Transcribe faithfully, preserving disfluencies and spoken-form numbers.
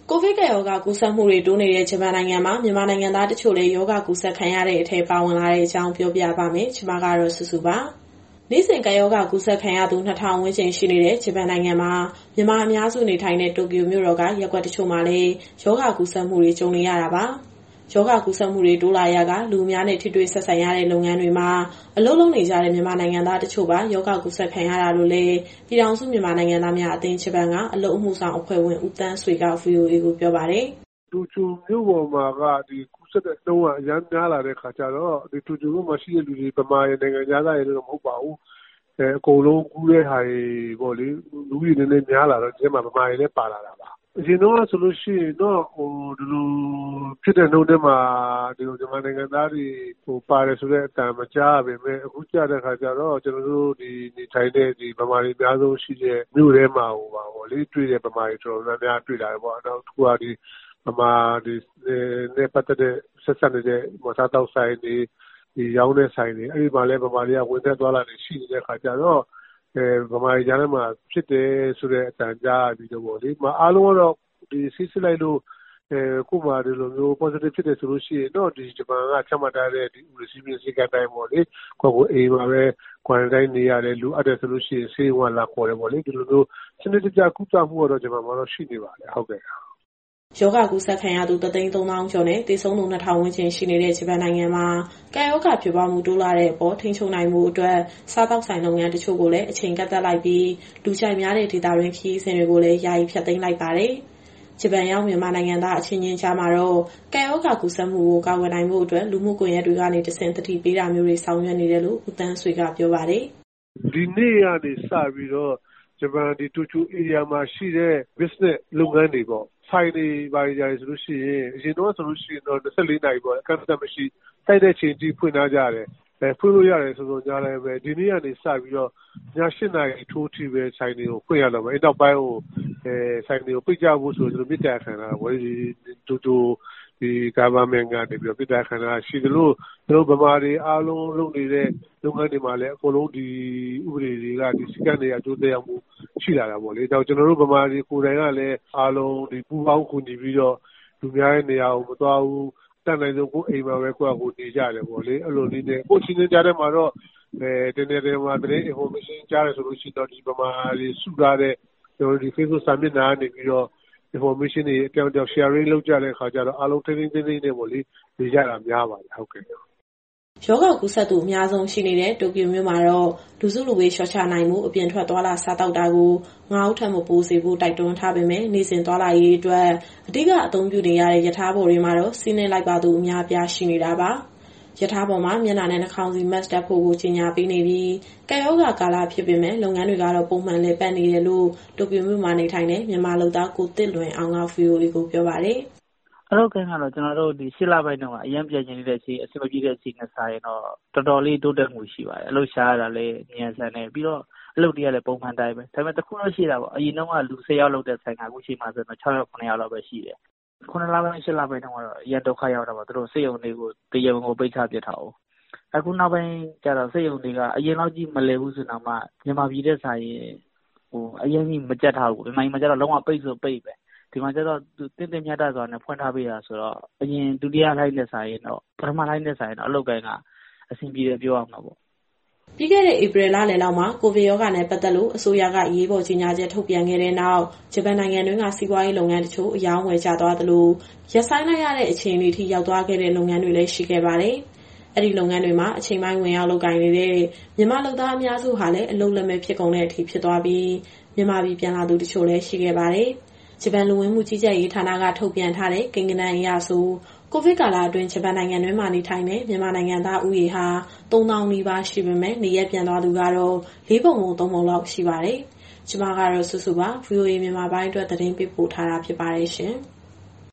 ကိုဗစ်ကပ်ရောဂါကူးစက်မှုတွေတိုးနေတဲ့ဂျပန်နိုင်ငံမှာမြန်မာနိုင်ငံသားတချို့လည်းရောဂါကူးစက်ခံရတဲ့အထဲပါဝင်လာတဲ့အကြောင်းပြောပြပါမယ်။ကျွန်မကတော့စုစုပါ။နေ့စဉ်ကပ်ရောဂါကူးစက်ခံရသူနှစ်ထောင်ဝန်းကျင်ရှိနေတဲ့ဂျပန်နိုင်ငံမှာမြန်မာအများစုနေထိုင်တဲ့တိုကျိုမြို့တော်ကရပ်ကွက်တချို့မှာလည်းရောဂါကူးစက်မှုတွေကြုံနေရတာပါ။ရောဂါကူးစက်မှုတွေတိုးလာရကလူအများနဲ့ထိတွေ့ဆက်ဆံရတဲ့လုပ်ငန်းတွေမှာအလုပ်လုပ်နေကြတဲ့မြန်မာနိုင်ငံသားတချို့ပါရောဂါကူးစက်ခံရတာလို့လည်းပြည်ထောင်စုမြန်မာနိုင်ငံသားများအသင်းဂျပန်ကအလုပ်အမှုဆောင်အဖွဲ့ဝင်ဦးတန်းဆွေက ဗွီအိုအေကိုပြောပါတယ်။တိုကျိုမြို့ပေါ်မှာကဒီကူးစက်တဲ့နှုန်းကအများများလာတဲ့ခါကျတော့ဒီတိုကျိုမြို့မှာရှိတဲ့လူတွေဗမာရဲ့နိုင်ငံသားတွေလည်းမဟုတ်ပါဘူး။အဲအကုန်လုံးကူးတဲ့ဟာတွေပေါ့လေလူကြီးနည်းနည်းများလာတော့ဒီမှာဗမာတွေလည်းပါလာတာပါ။အရင်တော့ဆိုလို့ရှိရင်တော့ဟိုဒီလိုဖြစ်တဲ့နှုန်းထဲမှာဒီလိုဂျမန်နိုင်ငံသားတွေဟိုပါတယ်ဆိုတဲ့အတန်မကြားပဲမဲ့အခုကြားတဲ့ခါကျတော့ကျွန်တော်တို့ဒီနေထိုင်တဲ့ဒီဗမာတွေအများဆုံးရှိတဲ့မြို့ထဲမှာဟိုပါပေါ့လေတွေ့တဲ့ဗမာတွေတော်တော်များများတွေ့လာတယ်ပေါ့နောက်တစ်ခုကဒီဗမာဒီနဲ့ပတ်သက်တဲ့ဆက်ဆက်နေတဲ့မစားတော့ဆိုင်တွေဒီရောင်းတဲ့ဆိုင်တွေအဲ့ဒီမှာလည်းဗမာတွေကဝင်သက်သွားလာနေရှိနေတဲ့ခါကျတော့အဲဗမာတွေကြားထဲမှာဖြစ်တယ်ဆိုတဲ့အတန်ကြားပြီးတော့ပေါ့လေမအားလုံးကတော့ဒီဆီးစစ်လိုက်လို့အဲခုမှဒီလိုမျိုး positive ဖြစ်တယ်ဆိုလို့ရှိရင်တော့ဒီဂျပန်ကချမှတ်ထားတဲ့ဒီ receiving စိတ်ကတိုင်းပေါ့လေကိုကိုအိမ်မှာပဲ quarantine နေရတယ်လူအပ်တယ်ဆိုလို့ရှိရင်ဆေးဝါးလာခေါ်တယ်ပေါ့လေဒီလိုမျိုးစနစ်တကျကုသမှုတော့ဂျပန်မှာတော့ရှိနေပါတယ်ဟုတ်ကဲ့ရောဂါကူးစက်ခံရသူတသိန်းသုံးသောင်းကျော်နဲ့သေဆုံးသူနှစ်ထောင်ဝန်းကျင်ရှိနေတဲ့ဂျပန်နိုင်ငံမှာကပ်ရောဂါဖြစ်ပွားမှုတိုးလာတဲ့အပေါ်ထိန်းချုပ်နိုင်မှုအတွက်စားတောက်ဆိုင်လုပ်ငန်းတချို့ကိုလည်းအချိန်ကန့်သတ်လိုက်ပြီးလူကြိုက်များတဲ့ဒေသတွင်းခရီးစဉ်တွေကိုလည်းယာယီဖျက်သိမ်းလိုက်ပါတယ်။ဂျပန်ရောက်မြန်မာနိုင်ငံသားအချင်းချင်းကြားမှာတော့ကပ်ရောဂါကူးစက်မှုကိုကာကွယ်နိုင်မှုအတွက်လူမှုကွန်ရက်တွေကနေတဆင့်သတိပေးတာမျိုးတွေဆောင်ရွက်နေတယ်လို့ဦးတန်းဆွေကပြောပါတယ်။ဒီနေ့ကနေစပြီးတော့ဂျပန်ဒီတိုကျို area မှာရှိတဲ့ business လုပ်ငန်းတွေပေါ့ဆိုင်တွေဘာတွေကြာဆိုလို့ရှိရင်အရင်တော့ဆိုလို့ရှိရင်တော့၂၄နာရီပေါ့အခက်အခဲမရှိတိုက်တဲ့ချိန်ကြီးဖွင့်ထားကြတယ်အဲဖွင့်လို့ရတယ်ဆိုတော့ကြားလည်းပဲဒီနေ့ကနေစပြီးတော့ည၈နာရီထိုးထိပဲဆိုင်တွေကိုဖွင့်ရတော့မယ်အဲ့နောက်ပိုင်းကိုအဲဆိုင်တွေကိုပိတ်ကြဖို့ဆိုတော့ကျွန်တော်မြစ်တာခံတာဝယ်ဒီတိုတိုဒီ government ကနေပြီးတော့ပြည်ထောင်ခန္ဓာရှိသလိုတို့ဗမာတွေအားလုံးလုပ်နေတဲ့လုပ်ငန်းတွေမှာလည်းအကုန်လုံးဒီဥပဒေတွေကဒီစကန်တွေအကျိုးသက်ရောက်မှုရှိလာတာပေါ့လေ။ဒါကျွန်တော်တို့ဗမာတွေကိုယ်တိုင်ကလည်းအားလုံးဒီပူပေါင်းကူညီပြီးတော့လူများရဲ့နေရာကိုမသွားဘူးတတ်နိုင်ဆုံးကိုအိမ်မှာပဲကိုယ့်အကိုနေကြတယ်ပေါ့လေ။အဲ့လိုလေးနဲ့ကိုချင်းချင်းကြားထဲမှာတော့အဲတင်းတင်းတင်းမှာတင်း information ကြားရဆိုလို့ရှိတော့ဒီဗမာတွေစုထားတဲ့ကျွန်တော်ဒီ Facebook စာမျက်နှာကနေပြီးတော့ information တွေအပြောင်းအပြောင်း sharing လုပ်ကြတဲ့အခါကျတော့အားလုံးတင်းတင်းတင်းတင်းနဲ့ပေါ့လေနေကြတာများပါတယ်ဟုတ်ကဲ့ရောဂါကူးစက်သူအများဆုံးရှိနေတဲ့တိုကျိုမြို့မှာတော့လူစုလူဝေးလျှော့ချနိုင်မှုအပြင်ထွက်သွားလာစားတောက်တာကိုငါးဦးထက်မပိုစေဖို့တိုက်တွန်းထားပေမဲ့နေ့စဉ်သွားလာရေးအတွက်အဓိကအသုံးပြုနေရတဲ့ယထာဘော်တွေမှာတော့စီးနှင်းလိုက်ပါသူအများပြားရှိနေတာပါယထာဘော်မှာမျက်နှာနဲ့နှာခေါင်းစီ mask တပ်ဖို့ကိုကြေညာပေးနေပြီးကပ်ရောဂါကာလဖြစ်ပေမဲ့လုပ်ငန်းတွေကတော့ပုံမှန်လည်ပတ်နေတယ်လို့တိုကျိုမြို့မှာနေထိုင်တဲ့မြန်မာလူသားကိုတစ်လွင်အောင်က ဗွီအိုအေကိုပြောပါတယ်အလုပ်ကံကတော့ကျွန်တော်တို့ဒီရှစ်လပိုင်းတုန်းကအရင်ပြန်ကျင်နေတဲ့အချိန်အဆင်မပြေတဲ့အချိန်နဲ့စားရင်တော့တော်တော်လေးတိုးတက်မှုရှိပါတယ်အလုပ်ရှားရတာလည်းမြန်ဆန်တယ်ပြီးတော့အလုပ်တွေကလည်းပုံမှန်တိုင်းပဲဒါပေမဲ့တစ်ခုတော့ရှိတာပေါ့အရင်တုန်းကလူ၁၀ယောက်လောက်တဲ့ဆိုင်ကအခုချိန်မှာဆိုတော့၆ယောက်၇ယောက်လောက်ပဲရှိတယ်ခုနှစ်လပိုင်းရှစ်လပိုင်းတုန်းကတော့အရင်ဒုက္ခရောက်တာပေါ့သူတို့စိတ်ယုံတွေကိုတရားဝင်ကိုပိတ်ချပြထားအောင်အခုနောက်ပိုင်းကျတော့စိတ်ယုံတွေကအရင်လောက်ကြီးမလဲဘူးဆိုတော့မှမြန်မာပြည်တဲ့ဆိုင်ဟိုအရင်ကြီးမကြက်ထားဘူးမြန်မာပြည်မှာကျတော့လုံးဝပိတ်ဆိုပိတ်ပဲဒီမှာကျတော့တင်းတင်းမြတ်တာဆိုတာနဲ့ဖွင့်ထားပေးတာဆိုတော့အရင်ဒုတိယလိုက်နဲ့ဆိုင်ရင်တော့ပထမလိုက်နဲ့ဆိုင်ရင်တော့အလုပ်ကိုင်းကအဆင်ပြေတယ်ပြောအောင်တော့ပေါ့ပြီးခဲ့တဲ့ဧပြီလလယ်လောက်မှာကိုဗစ်ရောဂါနဲ့ပတ်သက်လို့အစိုးရကအရေးပေါ်ကြေညာချက်ထုတ်ပြန်ခဲ့တဲ့နောက်ဂျပန်နိုင်ငံတွင်းကစီးပွားရေးလုပ်ငန်းတချို့အယောင်းဝယ်ကျသွားသလိုရပ်ဆိုင်းလိုက်ရတဲ့အခြေအနေထိရောက်သွားခဲ့တဲ့လုပ်ငန်းတွေလည်းရှိခဲ့ပါတယ်။အဲ့ဒီလုပ်ငန်းတွေမှာအချိန်ပိုင်းဝင်ရောက်လုပ်ကိုင်နေတဲ့မြန်မာလုပ်သားအများစုဟာလည်းအလုပ်လက်မဲ့ဖြစ်ကုန်တဲ့အထိဖြစ်သွားပြီးမြန်မာပြည်ပြန်လာသူတချို့လည်းရှိခဲ့ပါတယ်။ဂျပန်လူဝင်မှုကြီးကြပ်ရေးဌာနကထုတ်ပြန်ထားတဲ့ကိန်းဂဏန်းအရဆိုကိုဗစ်ကာလအတွင်းဂျပန်နိုင်ငံတွင်းမှာနေထိုင်တဲ့မြန်မာနိုင်ငံသားဦးရေဟာသုံးသောင်းနီးပါးရှိပေမဲ့နေရပ်ပြန်သွားသူကတော့လေးပုံပုံသုံးပုံလောက်ရှိပါတယ်။ကျွန်မကတော့စုစုပါ ဗွီအိုအေမြန်မာပိုင်းအတွက်သတင်းပေးပို့ထားတာဖြစ်ပါတယ်ရှင်။